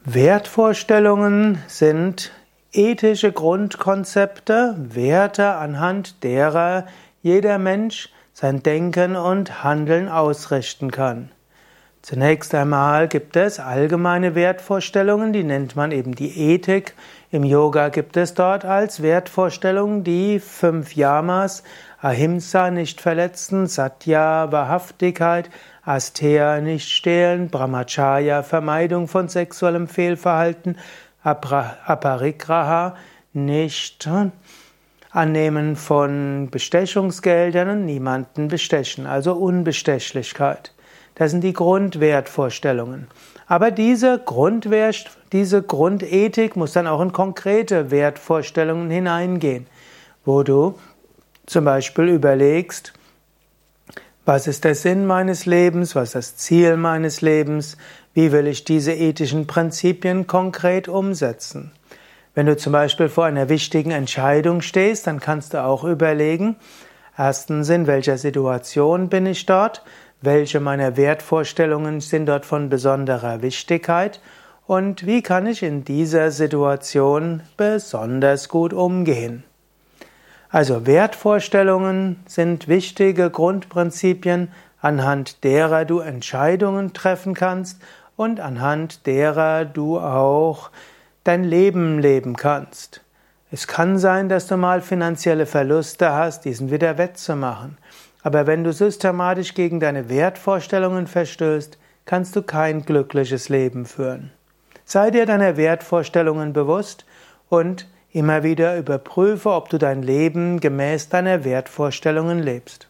Wertvorstellungen sind ethische Grundkonzepte, Werte, anhand derer jeder Mensch sein Denken und Handeln ausrichten kann. Zunächst einmal gibt es allgemeine Wertvorstellungen, die nennt man eben die Ethik. Im Yoga gibt es dort als Wertvorstellung die 5 Yamas: Ahimsa, nicht verletzen; Satya, Wahrhaftigkeit; Asteya, nicht stehlen; Brahmacharya, Vermeidung von sexuellem Fehlverhalten; Aparigraha, nicht Annehmen von Bestechungsgeldern und niemanden bestechen, also Unbestechlichkeit. Das sind die Grundwertvorstellungen. Aber diese Grundethik muss dann auch in konkrete Wertvorstellungen hineingehen, wo du zum Beispiel überlegst, was ist der Sinn meines Lebens, was ist das Ziel meines Lebens, wie will ich diese ethischen Prinzipien konkret umsetzen. Wenn du zum Beispiel vor einer wichtigen Entscheidung stehst, dann kannst du auch überlegen, erstens, in welcher Situation bin ich dort, welche meiner Wertvorstellungen sind dort von besonderer Wichtigkeit und wie kann ich in dieser Situation besonders gut umgehen. Also Wertvorstellungen sind wichtige Grundprinzipien, anhand derer du Entscheidungen treffen kannst und anhand derer du auch dein Leben leben kannst. Es kann sein, dass du mal finanzielle Verluste hast, die sind wieder wettzumachen. Aber wenn du systematisch gegen deine Wertvorstellungen verstößt, kannst du kein glückliches Leben führen. Sei dir deiner Wertvorstellungen bewusst und immer wieder überprüfe, ob du dein Leben gemäß deiner Wertvorstellungen lebst.